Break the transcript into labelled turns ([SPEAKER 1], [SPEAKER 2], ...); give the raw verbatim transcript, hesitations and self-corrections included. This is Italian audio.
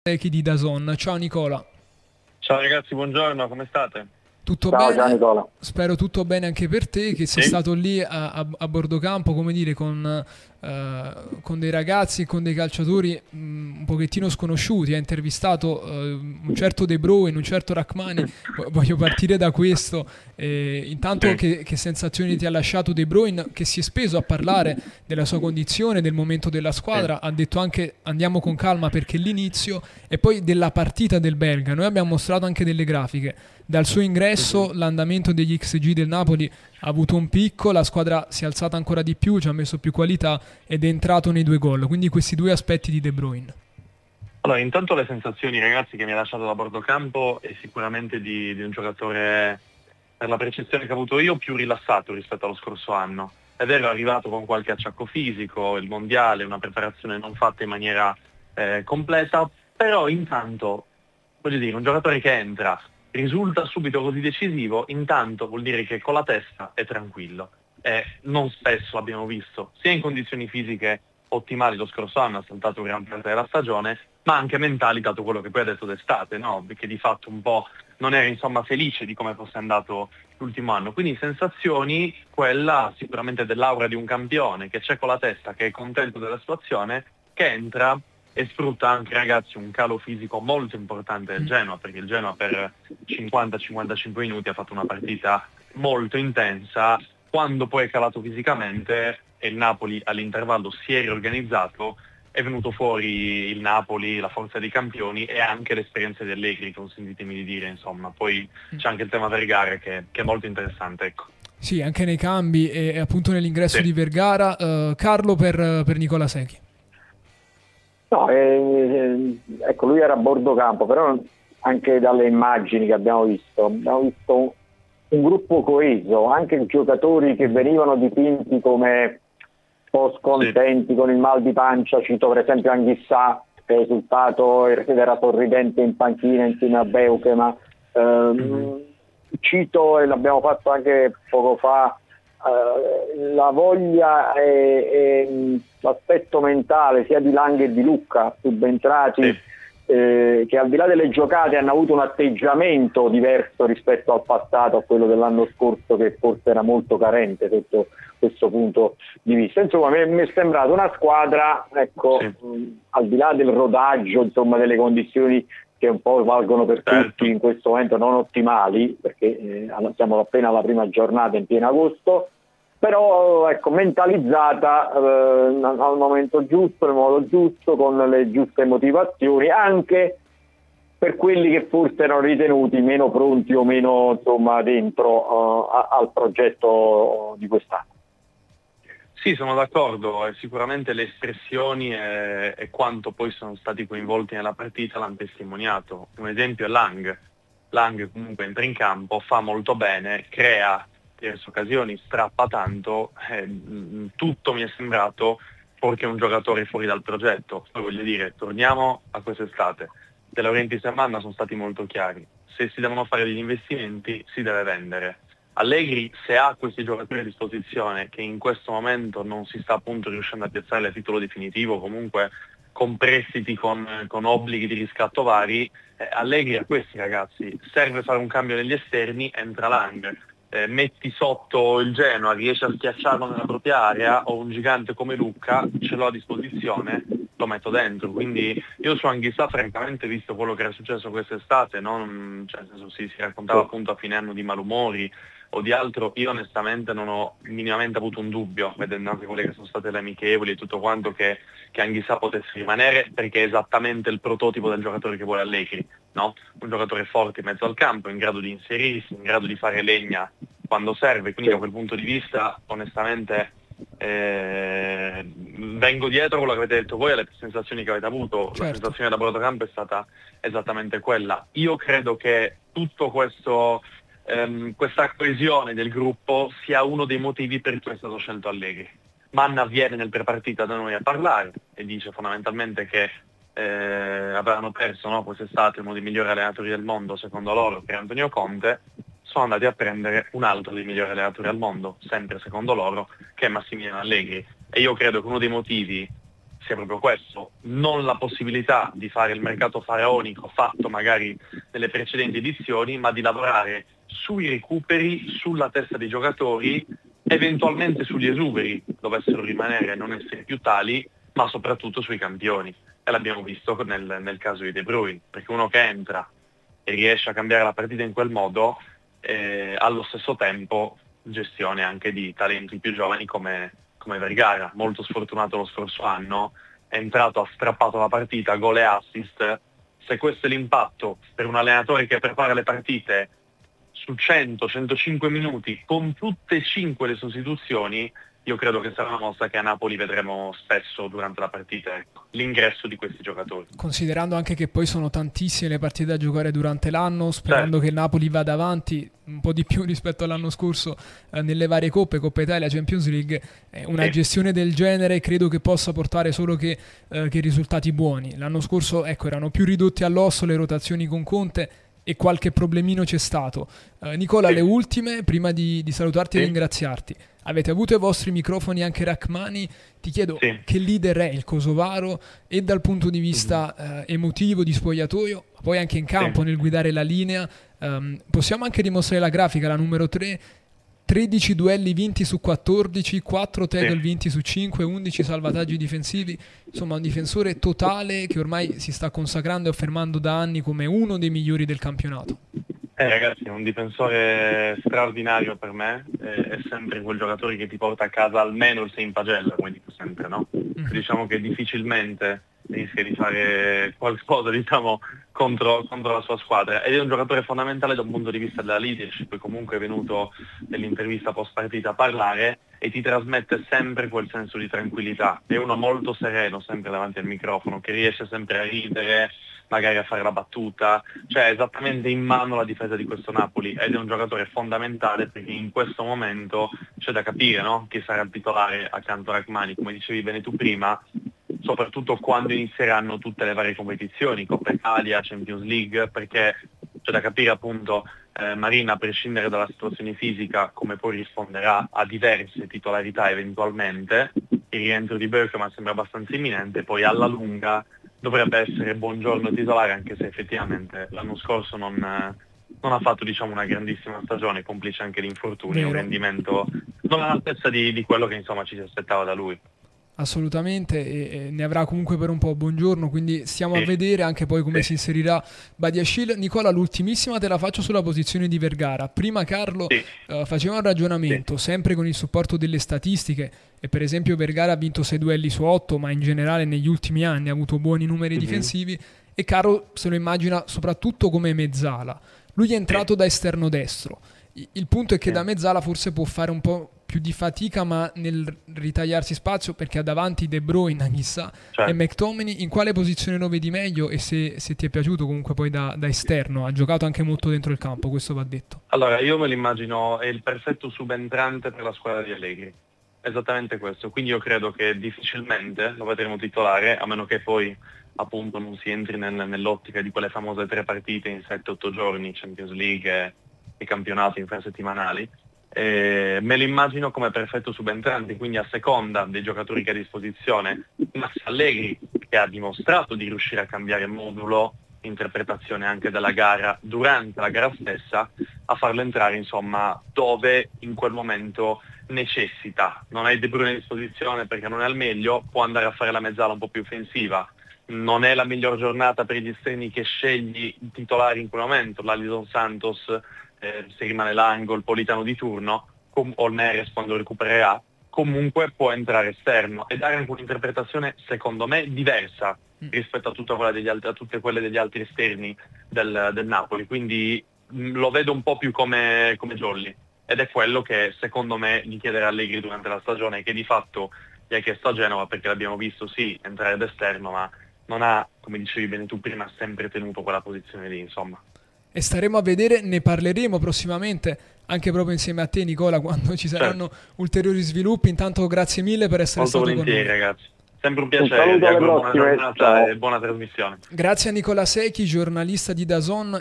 [SPEAKER 1] Secchi di DAZN. Ciao Nicola.
[SPEAKER 2] Ciao ragazzi, buongiorno, come state?
[SPEAKER 1] Tutto
[SPEAKER 3] Ciao,
[SPEAKER 1] bene?
[SPEAKER 3] ciao Nicola.
[SPEAKER 1] Spero tutto bene anche per te, che sei
[SPEAKER 2] Sì?
[SPEAKER 1] stato lì a, a, a bordo campo, come dire, con, eh, con dei ragazzi e con dei calciatori mh, un pochettino sconosciuti. Hai intervistato eh, un certo De Bruyne, un certo Rachmani. Vo- Voglio partire da questo. Eh, intanto,
[SPEAKER 2] Sì.
[SPEAKER 1] che, che sensazioni ti ha lasciato De Bruyne, che si è speso a parlare della sua condizione, del momento della
[SPEAKER 2] Sì.
[SPEAKER 1] squadra, ha detto anche andiamo con calma perché è l'inizio, e poi della partita del belga. Noi abbiamo mostrato anche delle grafiche. Dal suo
[SPEAKER 2] Mhm.
[SPEAKER 1] ingresso l'andamento degli X G del Napoli ha avuto un picco, la squadra si è alzata ancora di più, ci ha messo più qualità ed è entrato nei due gol. Quindi questi due aspetti di De Bruyne.
[SPEAKER 2] Allora, intanto le sensazioni ragazzi che mi ha lasciato da bordo campo è sicuramente di, di un giocatore, per la percezione che ho avuto io, più rilassato rispetto allo scorso anno. È vero, è arrivato con qualche acciacco fisico, il mondiale, una preparazione non fatta in maniera eh, completa, però intanto, voglio dire, un giocatore che entra, risulta subito così decisivo, intanto vuol dire che con la testa è tranquillo. E non spesso l'abbiamo visto, sia in condizioni fisiche ottimali lo scorso anno, ha saltato gran parte della stagione, ma anche mentali, dato quello che poi ha detto d'estate, no? Perché di fatto un po' non era insomma felice di come fosse andato l'ultimo anno. Quindi sensazioni, quella sicuramente dell'aura di un campione, che c'è con la testa, che è contento della situazione, che entra e sfrutta anche ragazzi un calo fisico molto importante del
[SPEAKER 1] Mm.
[SPEAKER 2] Genoa, perché il Genoa per cinquanta cinquantacinque minuti ha fatto una partita molto intensa. Quando poi è calato fisicamente e il Napoli all'intervallo si è riorganizzato, è venuto fuori il Napoli, la forza dei campioni e anche l'esperienza di Allegri, consentitemi di dire, insomma. Poi c'è anche il tema Vergara che, che è molto interessante, ecco.
[SPEAKER 1] Sì, anche nei cambi e, e appunto nell'ingresso
[SPEAKER 2] Sì,
[SPEAKER 1] di Vergara. Eh, Carlo per, per Nicola Secchi.
[SPEAKER 3] No, eh, ecco, lui era a bordo campo, però anche dalle immagini che abbiamo visto, abbiamo visto un, un gruppo coeso, anche giocatori che venivano dipinti come un po'
[SPEAKER 2] sì.
[SPEAKER 3] scontenti con il mal di pancia. Cito per esempio Anghissà, che è risultato, era sorridente in panchina insieme a Beukema.
[SPEAKER 2] Mhm.
[SPEAKER 3] Ehm, cito, e l'abbiamo fatto anche poco fa, Uh, la voglia e, e l'aspetto mentale sia di Lang che di Lucca,
[SPEAKER 2] Sì.
[SPEAKER 3] subentrati, eh, che al di là delle giocate hanno avuto un atteggiamento diverso rispetto al passato, a quello dell'anno scorso, che forse era molto carente sotto questo punto di vista. Insomma, mi, mi è sembrata una squadra, ecco,
[SPEAKER 2] Sì.
[SPEAKER 3] mh, al di là del rodaggio, insomma, delle condizioni che un po' valgono per tutti
[SPEAKER 2] Certo.
[SPEAKER 3] in questo momento, non ottimali, perché eh, siamo appena alla prima giornata in pieno agosto, però ecco, mentalizzata eh, al momento giusto, nel modo giusto, con le giuste motivazioni, anche per quelli che forse erano ritenuti meno pronti o meno, insomma, dentro uh, a, al progetto di quest'anno.
[SPEAKER 2] Sì, sono d'accordo, e sicuramente le espressioni e, e quanto poi sono stati coinvolti nella partita l'hanno testimoniato. Un esempio è Lang. Lang comunque entra in campo, fa molto bene, crea diverse occasioni, strappa tanto, eh, mh, tutto mi è sembrato perché un giocatore fuori dal progetto. Poi voglio dire, torniamo a quest'estate. De Laurentiis e Manna sono stati molto chiari. Se si devono fare degli investimenti si deve vendere. Allegri, se ha questi giocatori a disposizione, che in questo momento non si sta appunto riuscendo a piazzare a titolo definitivo, comunque con prestiti, con, con obblighi di riscatto vari, eh, Allegri a questi ragazzi serve fare un cambio negli esterni, entra Lang, eh, metti sotto il Genoa, riesce a schiacciarlo nella propria area, o un gigante come Lucca, ce l'ho a disposizione, lo metto dentro. Quindi io su Anghissà francamente, visto quello che era successo quest'estate, non, cioè, nel senso, si, si raccontava appunto a fine anno di malumori o di altro, io onestamente non ho minimamente avuto un dubbio, vedendo anche quelle che sono state le amichevoli e tutto quanto, che, che Anghissà potesse rimanere, perché è esattamente il prototipo del giocatore che vuole Allegri, no? Un giocatore forte in mezzo al campo, in grado di inserirsi, in grado di fare legna quando serve, quindi da quel punto di vista onestamente eh, vengo dietro quello che avete detto voi, alle sensazioni che avete avuto. La
[SPEAKER 1] Certo.
[SPEAKER 2] sensazione da Bortocampo è stata esattamente quella. Io credo che tutto questo ehm, questa coesione del gruppo sia uno dei motivi per cui è stato scelto Allegri. Manna viene nel prepartita da noi a parlare e dice fondamentalmente che eh, avevano perso, no, quest'estate uno dei migliori allenatori del mondo secondo loro, che è Antonio Conte. Sono andati a prendere un altro dei migliori allenatori al mondo, sempre secondo loro, che è Massimiliano Allegri. E io credo che uno dei motivi sia proprio questo, non la possibilità di fare il mercato faraonico fatto magari nelle precedenti edizioni, ma di lavorare sui recuperi, sulla testa dei giocatori, eventualmente sugli esuberi, dovessero rimanere e non essere più tali, ma soprattutto sui campioni. E l'abbiamo visto nel, nel caso di De Bruyne, perché uno che entra e riesce a cambiare la partita in quel modo, eh, allo stesso tempo gestione anche di talenti più giovani come, come Vergara, molto sfortunato lo scorso anno, è entrato, ha strappato la partita, gol e assist. Se questo è l'impatto per un allenatore che prepara le partite su cento centocinque minuti con tutte e cinque le sostituzioni, io credo che sarà una mossa che a Napoli vedremo spesso durante la partita, ecco, l'ingresso di questi giocatori.
[SPEAKER 1] Considerando anche che poi sono tantissime le partite da giocare durante l'anno, sperando certo. che il Napoli vada avanti un po' di più rispetto all'anno scorso eh, nelle varie coppe, Coppa Italia, Champions League, eh, una sì. gestione del genere credo che possa portare solo che, eh, che risultati buoni. L'anno scorso ecco, erano più ridotti all'osso le rotazioni con Conte e qualche problemino c'è stato. Uh, Nicola, sì. le ultime, prima di, di salutarti sì. e ringraziarti. Avete avuto ai vostri microfoni anche Rachmani, ti chiedo sì. che leader è il kosovaro e dal punto di vista mm. uh, emotivo, di spogliatoio, ma poi anche in campo sì. nel guidare la linea. Um, possiamo anche dimostrare la grafica, la numero tre, tredici duelli vinti su quattordici, quattro tackle sì. vinti su cinque, undici salvataggi difensivi, insomma un difensore totale che ormai si sta consacrando e affermando da anni come uno dei migliori del campionato.
[SPEAKER 2] Eh ragazzi, è un difensore straordinario per me, è sempre quel giocatore che ti porta a casa almeno il sei in pagella, come dico sempre, no? Mm. Diciamo che difficilmente rischia di fare qualcosa, diciamo, contro, contro la sua squadra, ed è un giocatore fondamentale da un punto di vista della leadership. Comunque è venuto nell'intervista post partita a parlare e ti trasmette sempre quel senso di tranquillità, è uno molto sereno sempre davanti al microfono, che riesce sempre a ridere, magari a fare la battuta, cioè è esattamente in mano la difesa di questo Napoli, ed è un giocatore fondamentale perché in questo momento c'è da capire, no? Chi sarà il titolare accanto a Rachmani, come dicevi bene tu prima, soprattutto quando inizieranno tutte le varie competizioni, Coppa Italia, Champions League, perché c'è da capire appunto eh, Marina, a prescindere dalla situazione fisica, come poi risponderà a diverse titolarità eventualmente. Il rientro di Bergman sembra abbastanza imminente, poi alla lunga dovrebbe essere Buongiorno titolare, anche se effettivamente l'anno scorso non, non ha fatto, diciamo, una grandissima stagione, complice anche l'infortunio, un rendimento non all'altezza di, di quello che insomma ci si aspettava da lui.
[SPEAKER 1] Assolutamente, e, e ne avrà comunque per un po' Buongiorno, quindi stiamo sì. a vedere anche poi come sì. si inserirà Badiashile. Nicola, l'ultimissima te la faccio sulla posizione di Vergara. Prima Carlo sì. uh, faceva un ragionamento sì. sempre con il supporto delle statistiche, e per esempio Vergara ha vinto sei duelli su otto, ma in generale negli ultimi anni ha avuto buoni numeri mm-hmm. difensivi, e Carlo se lo immagina soprattutto come mezzala. Lui è entrato sì. da esterno destro. Il punto è che sì. da mezzala forse può fare un po' più di fatica, ma nel ritagliarsi spazio, perché ha davanti De Bruyne, chissà, certo. e McTominay. In quale posizione lo vedi meglio, e se, se ti è piaciuto comunque poi da, da esterno? Ha giocato anche molto dentro il campo, questo va detto.
[SPEAKER 2] Allora, io me l'immagino, è il perfetto subentrante per la squadra di Allegri, esattamente questo, quindi io credo che difficilmente lo vedremo titolare, a meno che poi appunto non si entri nel, nell'ottica di quelle famose tre partite in sette otto giorni, Champions League e, e campionato infrasettimanali. Eh, me l'immagino come perfetto subentrante, quindi a seconda dei giocatori che ha a disposizione. Max Allegri, che ha dimostrato di riuscire a cambiare modulo, interpretazione anche della gara durante la gara stessa, a farlo entrare insomma dove in quel momento necessita. Non hai De Bruyne a disposizione perché non è al meglio, può andare a fare la mezzala un po' più offensiva. Non è la miglior giornata per gli esterni che scegli i titolari in quel momento, l'Alisson Santos, eh, se rimane l'angolo, il Politano di turno, com- o il Neres quando recupererà, comunque può entrare esterno e dare anche un'interpretazione secondo me diversa mm. rispetto a, tutta quella degli alt- a tutte quelle degli altri esterni del, del Napoli, quindi mh, lo vedo un po' più come, come Jolly, ed è quello che secondo me gli chiederà Allegri durante la stagione, che di fatto gli ha chiesto a Genova, perché l'abbiamo visto sì entrare d'esterno, ma non ha, come dicevi bene tu prima, sempre tenuto quella posizione lì, insomma.
[SPEAKER 1] E staremo a vedere, ne parleremo prossimamente anche proprio insieme a te, Nicola, quando ci saranno certo. ulteriori sviluppi. Intanto grazie mille per essere
[SPEAKER 2] Molto
[SPEAKER 1] stato con noi.
[SPEAKER 2] Ragazzi, sempre un piacere, un vi auguro buona giornata e buona trasmissione.
[SPEAKER 1] Grazie a Nicola Secchi, giornalista di D A Z N